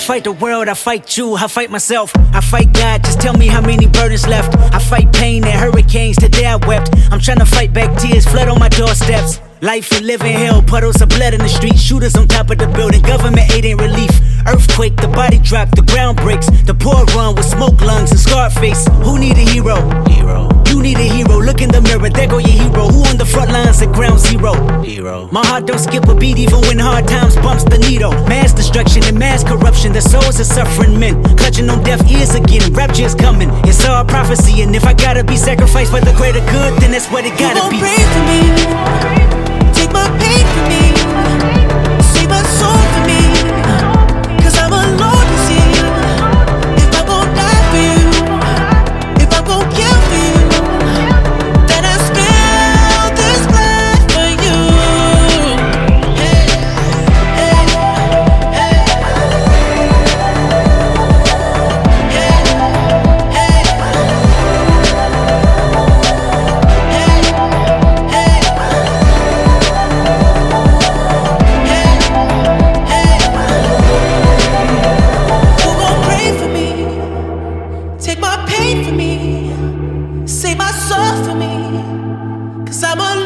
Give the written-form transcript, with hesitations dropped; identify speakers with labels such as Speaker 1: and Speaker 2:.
Speaker 1: fight the world, I fight you, I fight myself, I fight God, just tell me how many burdens left. I fight pain and hurricanes, today I wept. I'm trying to fight back tears, flood on my doorsteps. Life and living hell, puddles of blood in the street, shooters on top of the building, government aid ain't relief. Earthquake, the body drop, the ground breaks, the poor run with smoke lungs and scarred face. Who need a hero? You need a hero, look in the mirror, there go your hero. Who on the front lines at ground zero? My heart don't skip a beat even when hard times bumps the needle. Mass destruction and mass corruption, the souls of suffering men clutching on deaf ears again, rapture is coming. It's all prophecy, and if I gotta be sacrificed for the greater good, then that's what it gotta be.
Speaker 2: Pray for me, take my pain for me, save my soul for me, 'cause I'm alone to see. If I'm gon' die for you, if I'm gon' kill for you, then I spill this blood for you. Hey, hey, hey, take my pain for me, save my soul for me, 'cause I'm alone.